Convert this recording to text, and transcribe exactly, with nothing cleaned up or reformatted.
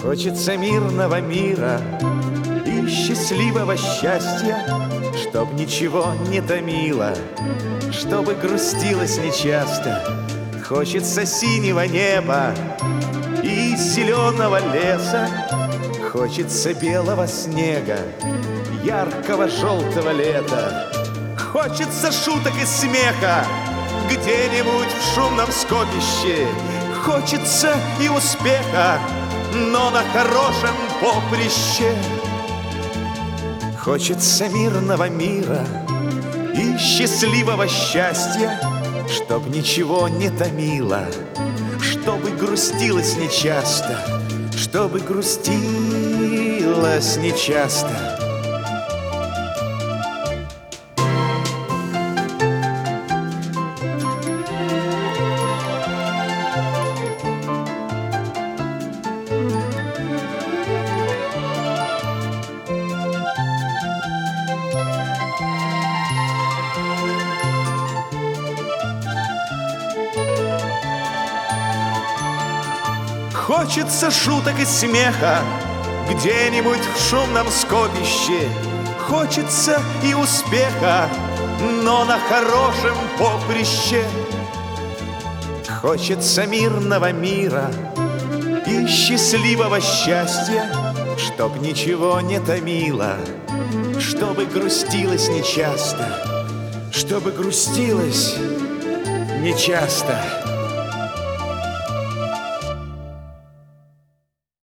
Хочется мирного мира и счастливого счастья, чтоб ничего не томило, чтобы грустилось нечасто. Хочется синего неба и зеленого леса, хочется белого снега, яркого желтого лета. Хочется шуток и смеха где-нибудь в шумном скопище, хочется и успеха, но на хорошем поприще. Хочется мирного мира и счастливого счастья, чтоб ничего не томило, чтобы грустилось нечасто, чтобы грустилось нечасто. Хочется шуток и смеха где-нибудь в шумном скопище, хочется и успеха, но на хорошем поприще. Хочется мирного мира и счастливого счастья, чтоб ничего не томило, чтобы грустилось нечасто, чтобы грустилось нечасто.